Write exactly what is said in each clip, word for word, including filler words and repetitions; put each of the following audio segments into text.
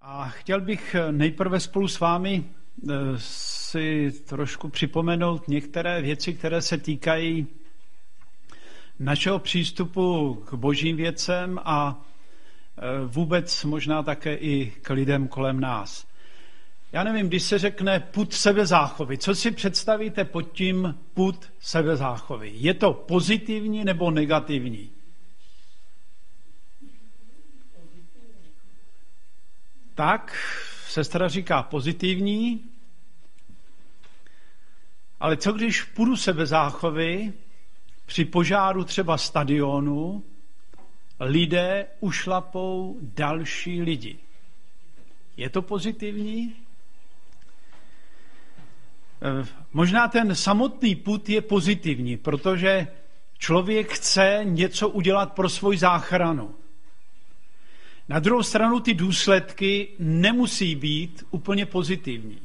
A chtěl bych nejprve spolu s vámi si trošku připomenout některé věci, které se týkají našeho přístupu k božím věcem a vůbec možná také i k lidem kolem nás. Já nevím, když se řekne pud sebezáchovy, co si představíte pod tím pud sebezáchovy? Je to pozitivní nebo negativní? Tak, sestra říká pozitivní, ale co když v pudu sebezáchovy při požáru třeba stadionu lidé ušlapou další lidi? Je to pozitivní? Možná ten samotný pud je pozitivní, protože člověk chce něco udělat pro svou záchranu. Na druhou stranu ty důsledky nemusí být úplně pozitivní.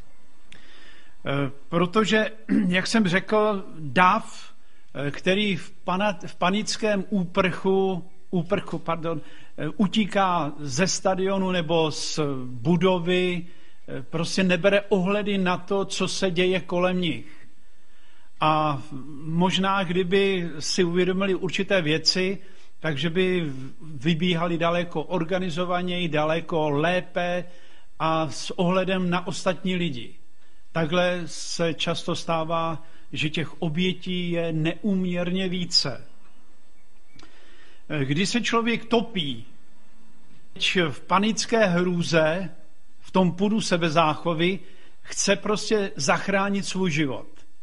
Protože, jak jsem řekl, dav, který v, pana, v panickém úprchu, úprchu pardon, utíká ze stadionu nebo z budovy, prostě nebere ohledy na to, co se děje kolem nich. A možná, kdyby si uvědomili určité věci, takže by vybíhali daleko organizovaněji, daleko lépe a s ohledem na ostatní lidi. Takhle se často stává, že těch obětí je neúměrně více. Když se člověk topí v panické hrůze, v tom pudu sebezáchovy, chce prostě zachránit svůj život.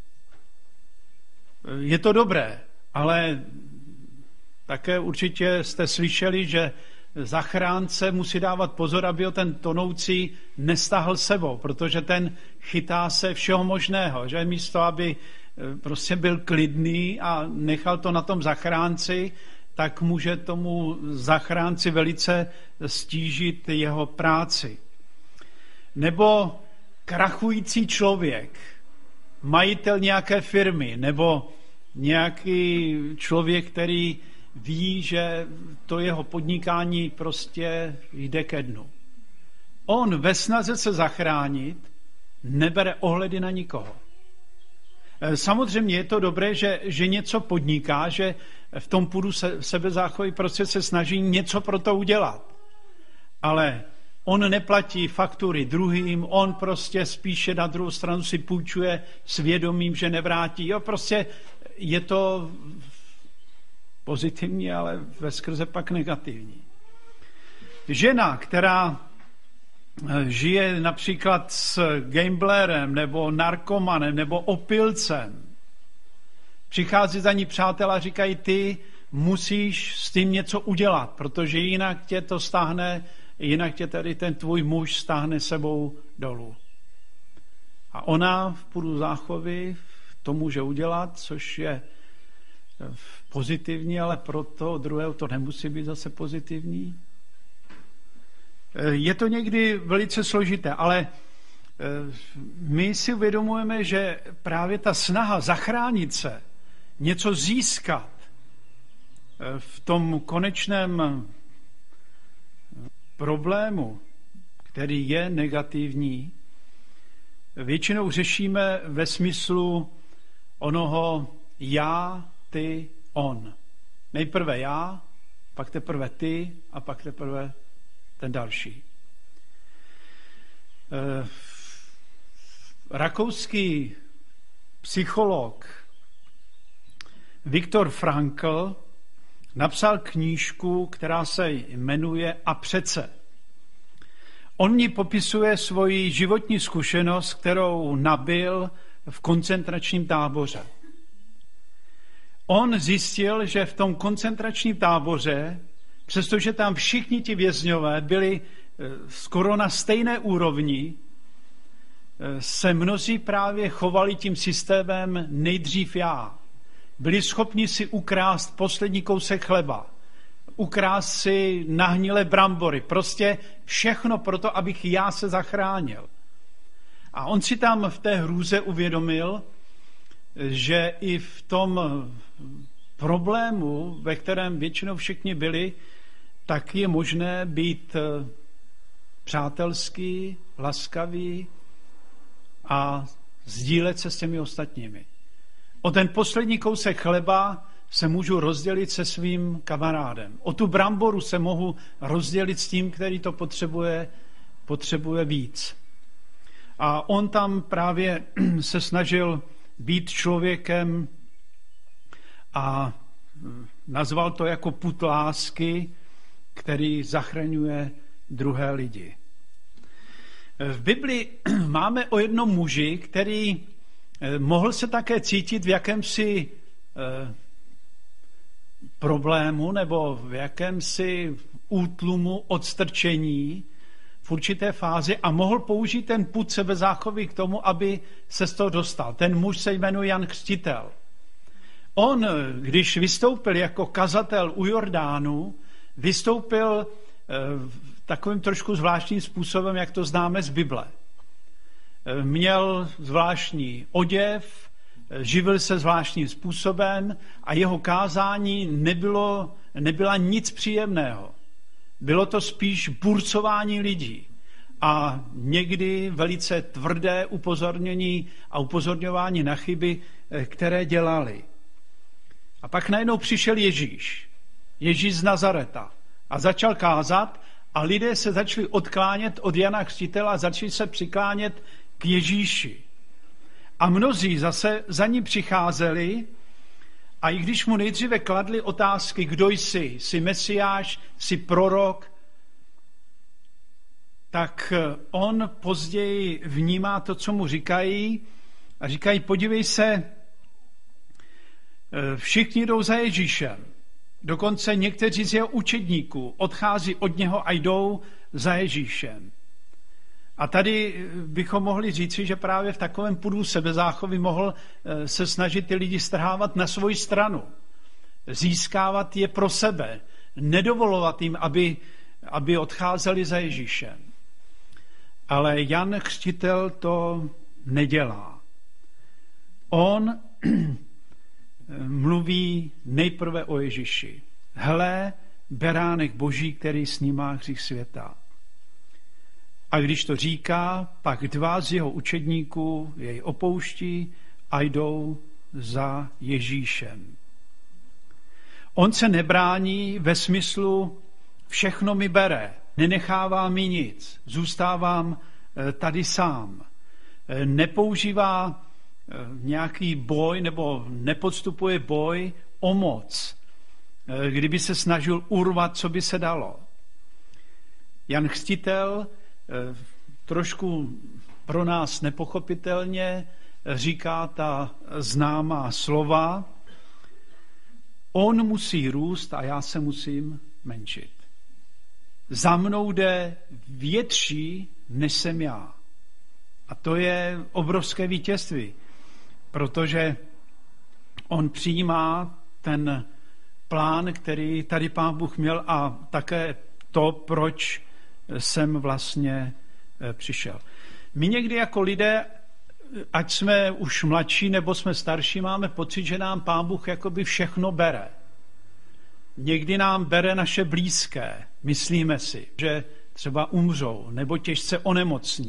Je to dobré, ale také určitě jste slyšeli, že zachránce musí dávat pozor, aby ho ten tonoucí nestáhl sebou, protože ten chytá se všeho možného, že místo, aby prostě byl klidný a nechal to na tom zachránci, tak může tomu zachránci velice stížit jeho práci. Nebo krachující člověk, majitel nějaké firmy, nebo nějaký člověk, který ví, že to jeho podnikání prostě jde ke dnu. On ve snaze se zachránit nebere ohledy na nikoho. Samozřejmě je to dobré, že, že něco podniká, že v tom pudu se, sebezáchovy prostě se snaží něco pro to udělat. Ale on neplatí faktury druhým, on prostě spíše na druhou stranu si půjčuje s vědomím, že nevrátí. Jo, prostě je to pozitivní, ale veskrze pak negativní. Žena, která žije například s gamblerem, nebo narkomanem, nebo opilcem, přichází za ní přátelé a říkají, ty musíš s tím něco udělat, protože jinak tě to stáhne, jinak tě tady ten tvůj muž stáhne sebou dolů. A ona v pudu záchovy to může udělat, což je pozitivní, ale pro toho druhého to nemusí být zase pozitivní. Je to někdy velice složité, ale my si uvědomujeme, že právě ta snaha zachránit se, něco získat v tom konečném problému, který je negativní, většinou řešíme ve smyslu onoho já, ty, on. Nejprve já, pak teprve ty a pak teprve ten další. Rakouský psycholog Viktor Frankl napsal knížku, která se jmenuje A přece. On mi popisuje svoji životní zkušenost, kterou nabyl v koncentračním táboře. On zjistil, že v tom koncentračním táboře, přestože tam všichni ti vězňové byli skoro na stejné úrovni, se mnozí právě chovali tím systémem nejdřív já. Byli schopni si ukrást poslední kousek chleba, ukrást si nahnilé brambory, prostě všechno proto, abych já se zachránil. A on si tam v té hrůze uvědomil, že i v tom problému, ve kterém většinou všichni byli, tak je možné být přátelský, laskavý a sdílet se s těmi ostatními. O ten poslední kousek chleba se můžu rozdělit se svým kamarádem. O tu bramboru se mohu rozdělit s tím, který to potřebuje, potřebuje víc. A on tam právě se snažil být člověkem a nazval to jako pud lásky, který zachraňuje druhé lidi. V Bibli máme o jednom muži, který mohl se také cítit v jakémsi problému nebo v jakémsi útlumu, odstrčení v určité fázi a mohl použít ten pud sebezáchovy k tomu, aby se z toho dostal. Ten muž se jmenuje Jan Křtitel. On, když vystoupil jako kazatel u Jordánu, vystoupil takovým trošku zvláštním způsobem, jak to známe z Bible. Měl zvláštní oděv, živil se zvláštním způsobem a jeho kázání nebylo, nebyla nic příjemného. Bylo to spíš burcování lidí a někdy velice tvrdé upozornění a upozorňování na chyby, které dělali. A pak najednou přišel Ježíš, Ježíš z Nazareta a začal kázat a lidé se začali odklánět od Jana Křtitela a začali se přiklánět k Ježíši. A mnozí zase za ním přicházeli a i když mu nejdříve kladli otázky, kdo jsi, jsi Mesiáš, jsi prorok, tak on později vnímá to, co mu říkají a říkají, podívej se, všichni jdou za Ježíšem. Dokonce někteří z jeho učedníků odchází od něho a jdou za Ježíšem. A tady bychom mohli říci, že právě v takovém pudu sebezáchovy mohl se snažit ty lidi strhávat na svoji stranu. Získávat je pro sebe. Nedovolovat jim, aby, aby odcházeli za Ježíšem. Ale Jan Křtitel to nedělá. On mluví nejprve o Ježíši. Hle, beránek Boží, který snímá hřích světa. A když to říká, pak dva z jeho učedníků jej opouští a jdou za Ježíšem. On se nebrání ve smyslu všechno mi bere, nenechává mi nic, zůstávám tady sám. Nepoužívá nějaký boj nebo nepodstupuje boj o moc, kdyby se snažil urvat, co by se dalo. Jan Křtitel trošku pro nás nepochopitelně říká ta známá slova, on musí růst a já se musím menšit. Za mnou jde větší, než jsem já. A to je obrovské vítězství, protože on přijímá ten plán, který tady Pán Bůh měl a také to, proč jsem vlastně přišel. My někdy jako lidé, ať jsme už mladší nebo jsme starší, máme pocit, že nám Pán Bůh jakoby všechno bere. Někdy nám bere naše blízké. Myslíme si, že třeba umřou nebo těžce onemocní.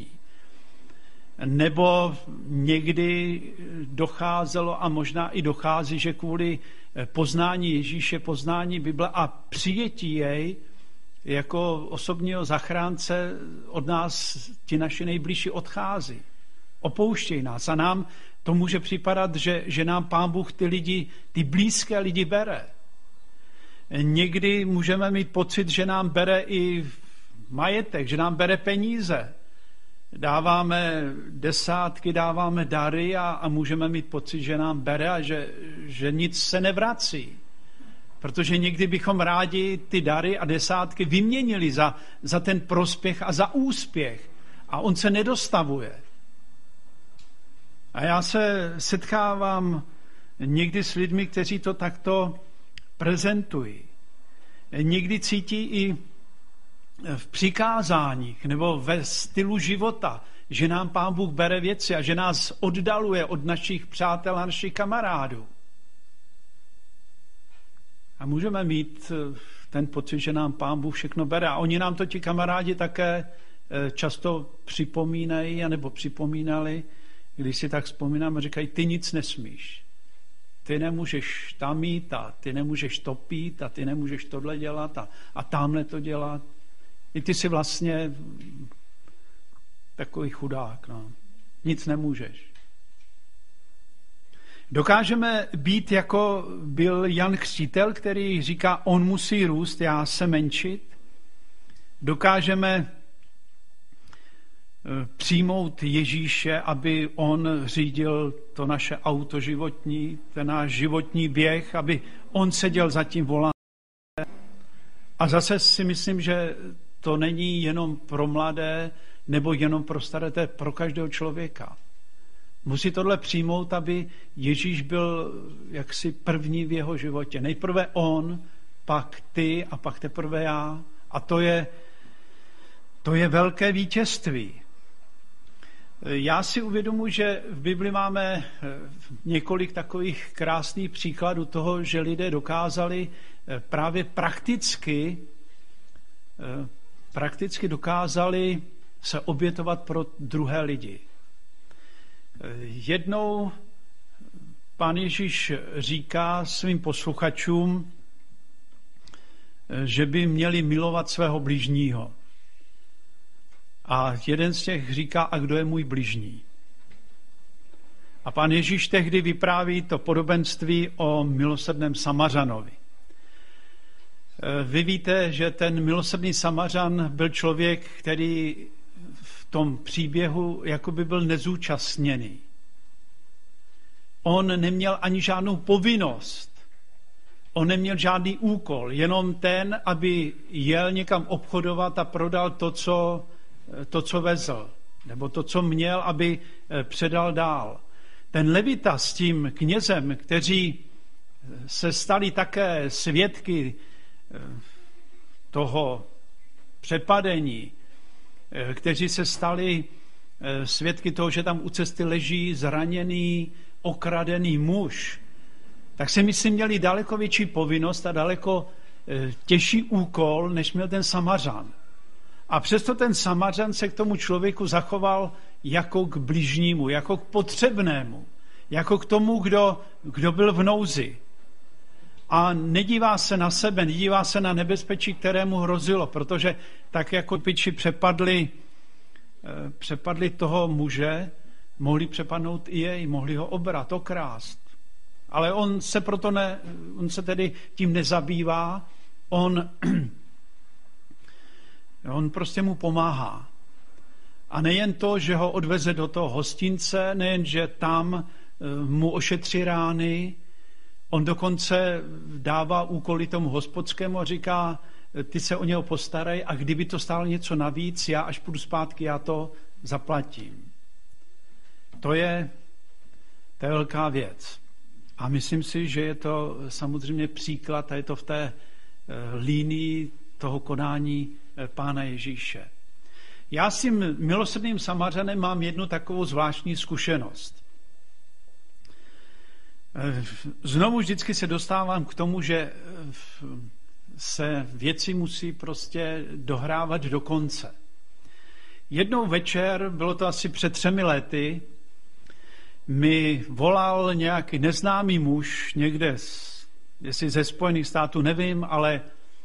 Nebo někdy docházelo a možná i dochází, že kvůli poznání Ježíše, poznání Bible a přijetí jej jako osobního zachránce od nás ti naši nejbližší odchází. Opouštějí nás a nám to může připadat, že, že nám Pán Bůh ty lidi, ty blízké lidi bere. Někdy můžeme mít pocit, že nám bere i majetek, že nám bere peníze. Dáváme desátky, dáváme dary a, a můžeme mít pocit, že nám bere a že, že nic se nevrací. Protože někdy bychom rádi ty dary a desátky vyměnili za, za ten prospěch a za úspěch. A on se nedostavuje. A já se setkávám někdy s lidmi, kteří to takto prezentují. Někdy cítí i v přikázáních nebo ve stylu života, že nám Pán Bůh bere věci a že nás oddaluje od našich přátel a našich kamarádů. A můžeme mít ten pocit, že nám Pán Bůh všechno bere. A oni nám to ti kamarádi také často připomínají, anebo připomínali, když si tak vzpomínám a říkají, ty nic nesmíš. Ty nemůžeš tam jít a ty nemůžeš to pít a ty nemůžeš tohle dělat a, a tamhle to dělat. I ty jsi vlastně takový chudák. No. Nic nemůžeš. Dokážeme být jako byl Jan Křtitel, který říká, on musí růst, já se menšit. Dokážeme přijmout Ježíše, aby on řídil to naše auto životní, ten náš životní běh, aby on seděl za tím volantem. A zase si myslím, že to není jenom pro mladé nebo jenom pro staré, to je pro každého člověka. Musí tohle přijmout, aby Ježíš byl jaksi první v jeho životě. Nejprve on, pak ty a pak teprve já. A to je, to je velké vítězství. Já si uvědomuji, že v Bibli máme několik takových krásných příkladů toho, že lidé dokázali právě prakticky, prakticky dokázali se obětovat pro druhé lidi. Jednou Pán Ježíš říká svým posluchačům, že by měli milovat svého bližního. A jeden z těch říká, a kdo je můj bližní? A Pán Ježíš tehdy vypráví to podobenství o milosrdném Samařanovi. Vy víte, že ten milosrdný Samařan byl člověk, který v tom příběhu jakoby byl nezúčastněný. On neměl ani žádnou povinnost. On neměl žádný úkol, jenom ten, aby jel někam obchodovat a prodal to, co, to, co vezl, nebo to, co měl, aby předal dál. Ten levita s tím knězem, kteří se stali také svědky toho přepadení, kteří se stali svědky toho, že tam u cesty leží zraněný, okradený muž, tak si myslím, měli daleko větší povinnost a daleko těžší úkol, než měl ten Samařan. A přesto ten Samařan se k tomu člověku zachoval jako k bližnímu, jako k potřebnému, jako k tomu, kdo, kdo byl v nouzi. A nedívá se na sebe, nedívá se na nebezpečí, kterému hrozilo, protože tak jako piči přepadli, přepadli toho muže, mohli přepadnout i jej, mohli ho obrat, okrást. Ale on se proto ne, on se tedy tím nezabývá, on, on prostě mu pomáhá. A nejen to, že ho odveze do toho hostince, nejen, že tam mu ošetří rány, on dokonce dává úkoly tomu hospodskému a říká, ty se o něho postarej a kdyby to stálo něco navíc, já až půjdu zpátky, já to zaplatím. To je, to je velká věc. A myslím si, že je to samozřejmě příklad a je to v té línii toho konání Pána Ježíše. Já s tím milosrdným Samařanem mám jednu takovou zvláštní zkušenost. Znovu vždycky se dostávám k tomu, že se věci musí prostě dohrávat do konce. Jednou večer, bylo to asi před třemi lety, mi volal nějaký neznámý muž někde, jestli ze Spojených států, nevím, ale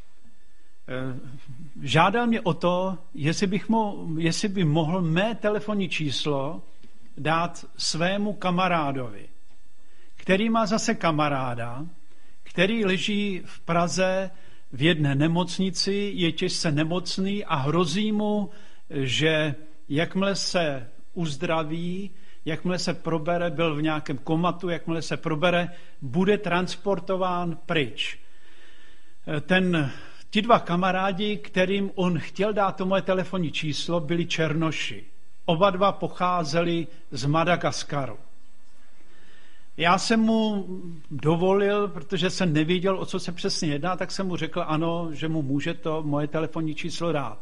žádal mě o to, jestli, bych mo, jestli by mohl mé telefonní číslo dát svému kamarádovi, který má zase kamaráda, který leží v Praze v jedné nemocnici, je těžce nemocný a hrozí mu, že jakmile se uzdraví, jakmile se probere, byl v nějakém komatu, jakmile se probere, bude transportován pryč. Ten, ti dva kamarádi, kterým on chtěl dát to moje telefonní číslo, byli Černoši. Oba dva pocházeli z Madagaskaru. Já jsem mu dovolil, protože jsem nevěděl, o co se přesně jedná, tak jsem mu řekl ano, že mu může to moje telefonní číslo dát.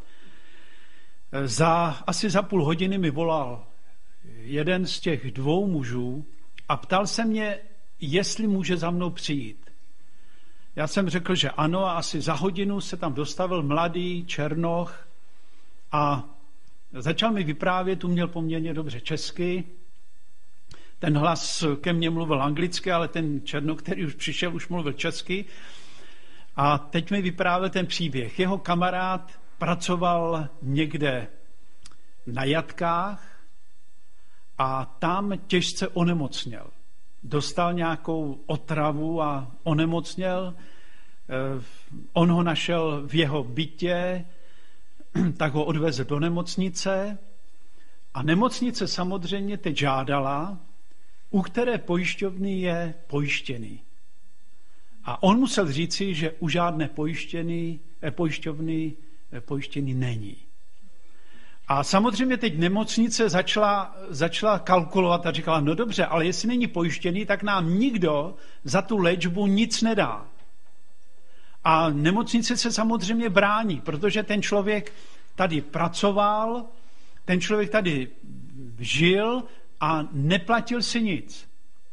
Za, asi za půl hodiny mi volal jeden z těch dvou mužů a ptal se mě, jestli může za mnou přijít. Já jsem řekl, že ano, a asi za hodinu se tam dostavil mladý Černoch a začal mi vyprávět, uměl poměrně dobře česky, ten hlas ke mně mluvil anglicky, ale ten černo, který už přišel, už mluvil česky. A teď mi vyprávěl ten příběh. Jeho kamarád pracoval někde na jatkách a tam těžce onemocněl. Dostal nějakou otravu a onemocněl. On ho našel v jeho bytě, tak ho odvezl do nemocnice a nemocnice samozřejmě teď žádala, u které pojišťovny je pojištěný. A on musel říci, že u žádné pojištěný, pojišťovny pojištěný není. A samozřejmě teď nemocnice začala, začala kalkulovat a říkala, no dobře, ale jestli není pojištěný, tak nám nikdo za tu léčbu nic nedá. A nemocnice se samozřejmě brání, protože ten člověk tady pracoval, ten člověk tady žil a neplatil si nic.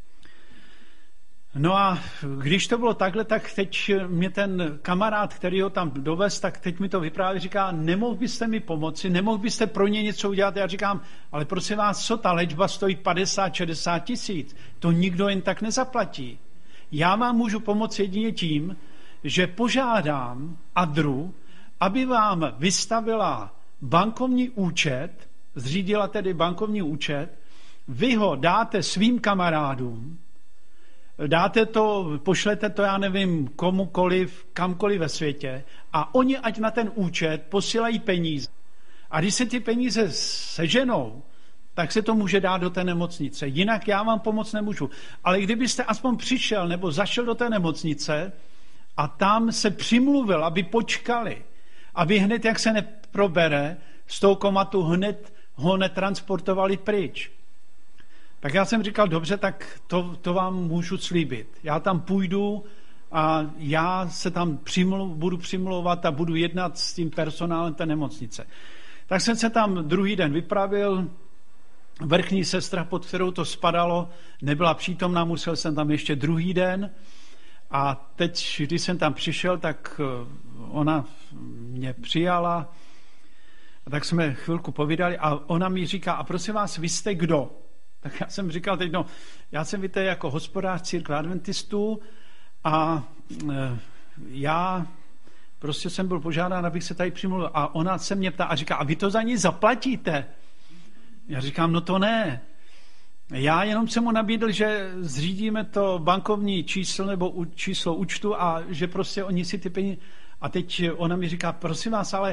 No a když to bylo takhle, tak teď mě ten kamarád, který ho tam dovez, tak teď mi to vypráví, říká, nemohl byste mi pomoci, nemohl byste pro ně něco udělat? Já říkám, ale prosím vás, co ta léčba stojí padesát šedesát tisíc, to nikdo jen tak nezaplatí. Já vám můžu pomoci jedině tím, že požádám Adru, aby vám vystavila bankovní účet, zřídila tedy bankovní účet, vy ho dáte svým kamarádům, dáte to, pošlete to, já nevím, komukoliv, kamkoliv ve světě a oni ať na ten účet posílají peníze. A když se ty peníze seženou, tak se to může dát do té nemocnice. Jinak já vám pomoct nemůžu. Ale kdybyste aspoň přišel nebo zašel do té nemocnice a tam se přimluvil, aby počkali, aby hned, jak se neprobere, z toho komatu hned ho netransportovali pryč. Tak já jsem říkal, dobře, tak to, to vám můžu slíbit. Já tam půjdu a já se tam přimlu, budu přimlouvat a budu jednat s tím personálem té nemocnice. Tak jsem se tam druhý den vypravil, vrchní sestra, pod kterou to spadalo, nebyla přítomná, musel jsem tam ještě druhý den a teď, když jsem tam přišel, tak ona mě přijala, a tak jsme chvilku povídali a ona mi říká, a prosím vás, vy jste kdo? Tak já jsem říkal teď, no, já jsem, víte, jako hospodář církve adventistů a e, já prostě jsem byl požádán, abych se tady přimluvil. A ona se mě ptá a říká, a vy to za ní zaplatíte? Já říkám, no to ne. Já jenom jsem mu nabídl, že zřídíme to bankovní číslo nebo číslo účtu a že prostě oni si ty peníze... A teď ona mi říká, prosím vás, ale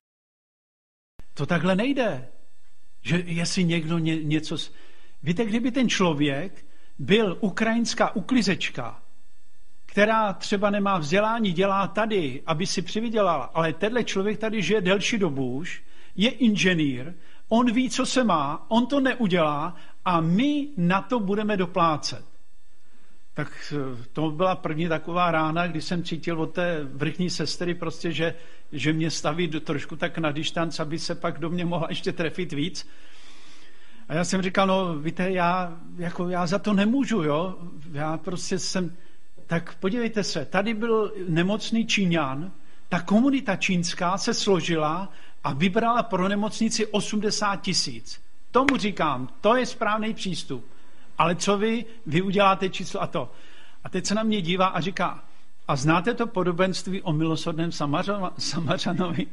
to takhle nejde. Že jestli někdo ně, něco... Víte, kdyby ten člověk byl ukrajinská uklizečka, která třeba nemá vzdělání, dělá tady, aby si přivydělala, ale tenhle člověk tady žije delší dobu už, je inženýr, on ví, co se má, on to neudělá a my na to budeme doplácet. Tak to byla první taková rána, kdy jsem cítil od té vrchní sestry prostě, že, že mě staví do, trošku tak na distanc, aby se pak do mě mohla ještě trefit víc. A já jsem říkal, no víte, já, jako, já za to nemůžu, jo, já prostě jsem, tak podívejte se, tady byl nemocný Číňan, ta komunita čínská se složila a vybrala pro nemocnici osmdesát tisíc. Tomu říkám, to je správný přístup. Ale co vy? Vy uděláte číslo a to. A teď se na mě dívá a říká, a znáte to podobenství o milosrdném Samařanovi?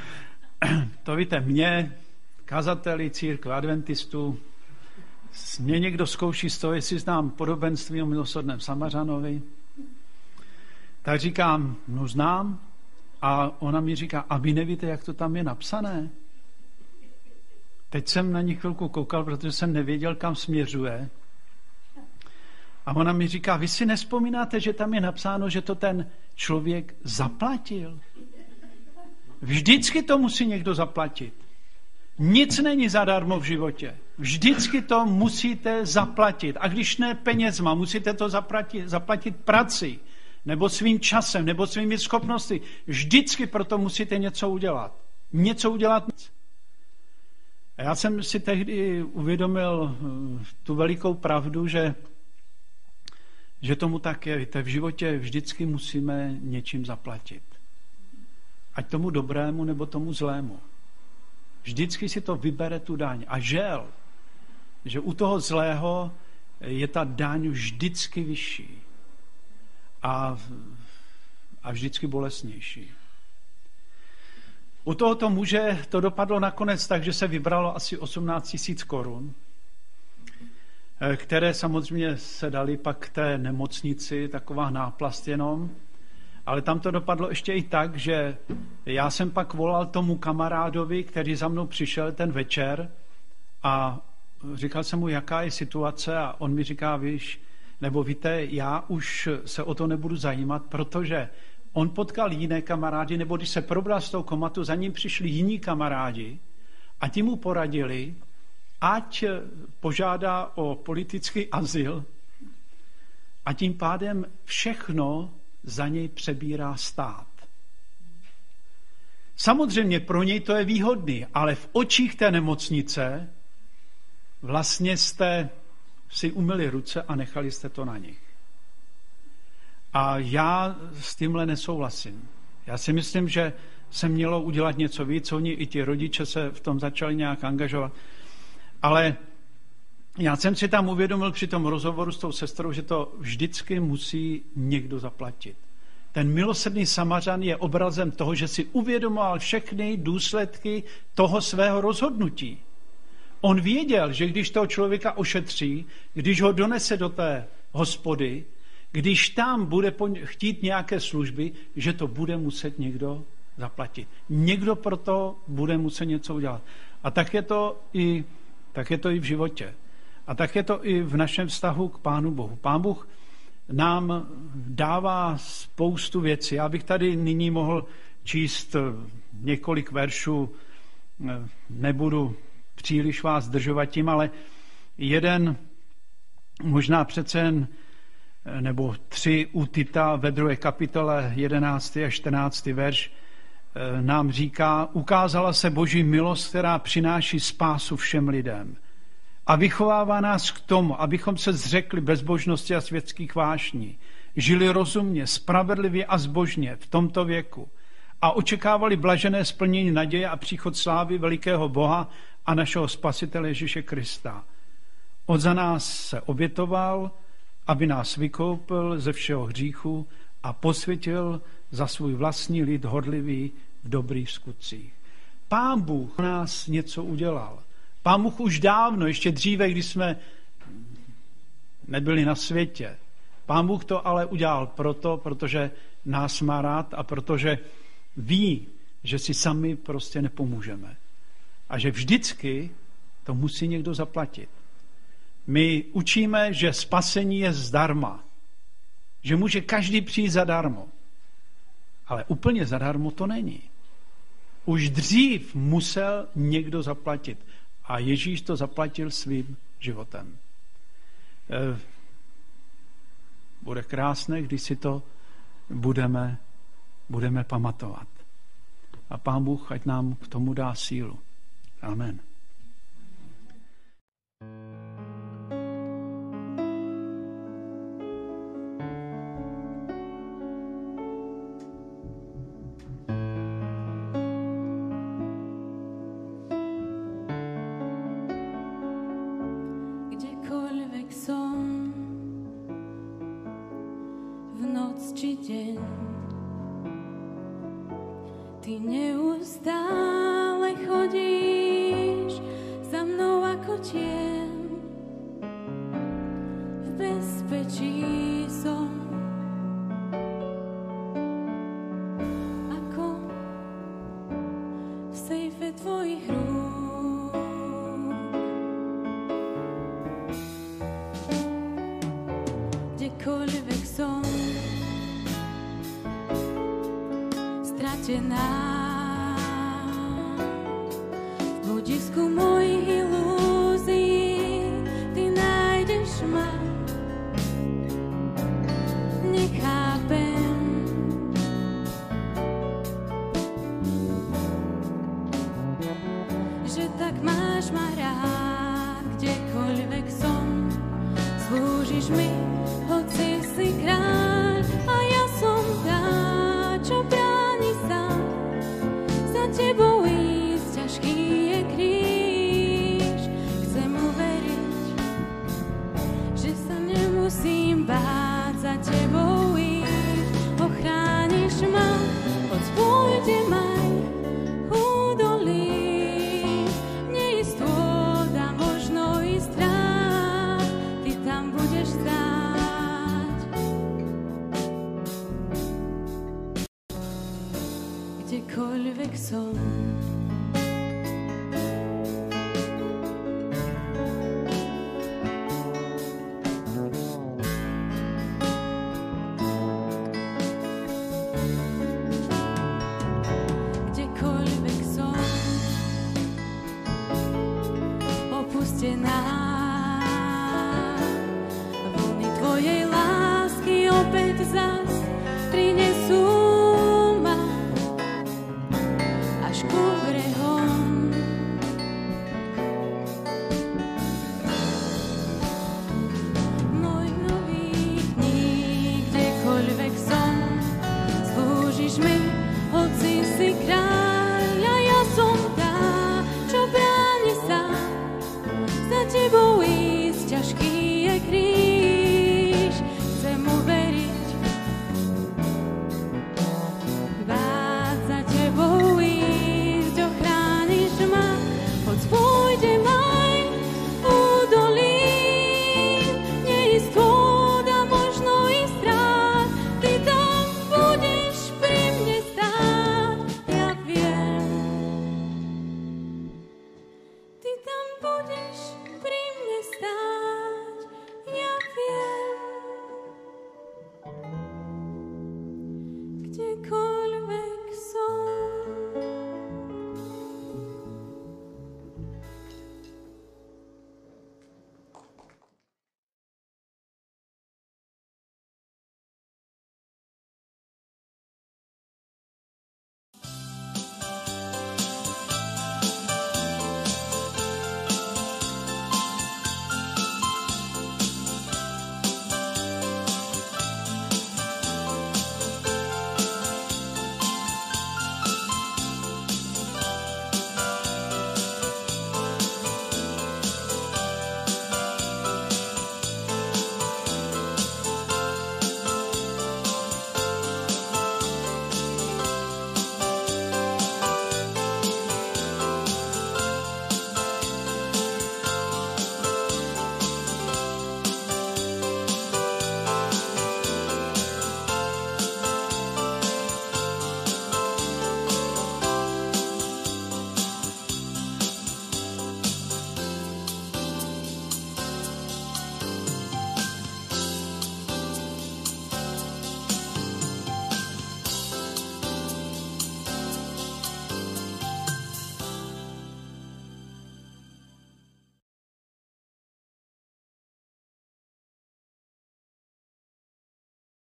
To víte, mě, kazateli církve adventistů, mě někdo zkouší z toho, jestli znám podobenství o milosrdném Samařanovi. Tak říkám, no znám. A ona mi říká, a vy nevíte, jak to tam je napsané? Teď jsem na ní chvilku koukal, protože jsem nevěděl, kam směřuje. A ona mi říká, vy si nespomínáte, že tam je napsáno, že to ten člověk zaplatil? Vždycky to musí někdo zaplatit. Nic není zadarmo v životě. Vždycky to musíte zaplatit. A když ne penězma, musíte to zaplatit, zaplatit prací, nebo svým časem, nebo svými schopnosti. Vždycky proto musíte něco udělat. Něco udělat. A já jsem si tehdy uvědomil tu velikou pravdu, že, že tomu tak je. Víte, v životě vždycky musíme něčím zaplatit. Ať tomu dobrému, nebo tomu zlému. Vždycky si to vybere tu daň. A žel, že u toho zlého je ta daň vždycky vyšší a, a vždycky bolestnější. U tohoto muže to dopadlo nakonec tak, že se vybralo asi osmnáct tisíc korun, které samozřejmě se daly pak té nemocnici, taková náplast jenom, ale tam to dopadlo ještě i tak, že já jsem pak volal tomu kamarádovi, který za mnou přišel ten večer a říkal jsem mu, jaká je situace a on mi říká, víš, nebo víte, já už se o to nebudu zajímat, protože on potkal jiné kamarády, nebo když se probral z toho komatu, za ním přišli jiní kamarádi a ti mu poradili, ať požádá o politický azyl a tím pádem všechno za něj přebírá stát. Samozřejmě pro něj to je výhodný, ale v očích té nemocnice vlastně jste si umyli ruce a nechali jste to na nich. A já s tímhle nesouhlasím. Já si myslím, že se mělo udělat něco víc, oni i ti rodiče se v tom začali nějak angažovat. Ale já jsem si tam uvědomil při tom rozhovoru s tou sestrou, že to vždycky musí někdo zaplatit. Ten milosrdný Samařan je obrazem toho, že si uvědomoval všechny důsledky toho svého rozhodnutí. On věděl, že když toho člověka ošetří, když ho donese do té hospody, když tam bude chtít nějaké služby, že to bude muset někdo zaplatit. Někdo pro to bude muset něco udělat. A tak je to i, tak je to i v životě. A tak je to i v našem vztahu k Pánu Bohu. Pán Bůh nám dává spoustu věcí. Já bych tady nyní mohl číst několik veršů, nebudu příliš vás zdržovat tím, ale jeden, možná přece jen, nebo tři u Tita ve druhé kapitole, jedenáctý a čtrnáctý verš, nám říká, ukázala se Boží milost, která přináší spásu všem lidem. A vychovává nás k tomu, abychom se zřekli bezbožnosti a světských vášní, žili rozumně, spravedlivě a zbožně v tomto věku a očekávali blažené splnění naděje a příchod slávy velikého Boha a našeho Spasitele Ježíše Krista. On za nás se obětoval, aby nás vykoupil ze všeho hříchu a posvětil za svůj vlastní lid hodlivý v dobrých skutcích. Pán Bůh nás něco udělal. Pán Bůh už dávno, ještě dříve, když jsme nebyli na světě. Pán Bůh to ale udělal proto, protože nás má rád a protože ví, že si sami prostě nepomůžeme. A že vždycky to musí někdo zaplatit. My učíme, že spasení je zdarma. Že může každý přijít zadarmo. Ale úplně zadarmo to není. Už dřív musel někdo zaplatit. A Ježíš to zaplatil svým životem. Bude krásné, když si to budeme, budeme pamatovat. A Pán Bůh ať nám k tomu dá sílu. Amen. Ty neustále chodíš za mnou ako tieň. V bezpečí som, ako v sejfe tvojich rúk. Kdekoľvek som stratená, v budisku mojich ilúzií ty nájdeš ma. Nechápem, že tak máš ma rád. Kdekoľvek som, slúžiš mi, hoci si kráľ, a ja som tá, čo bráni sa za tebou ísť. Ťažký je kdekoľvek som. Kdekoľvek som opustená, vlny tvojej lásky opäť zas prinesú ma až ku brehom. Môj nový kníh, kdekoľvek som, slúžiš mi, hoci si kráľ, a ja som tá, čo bráni sa za tebou ísť, ťažký je kríž, chcem uveriť, báť za tebou ísť, ochrániš ma, hoď pôjdem aj údolím neistôt a možno i strát, ty tam budeš pri mne stáť, ja viem, ty tam budeš pri mne stáť, ja viem, kdekoľvek som.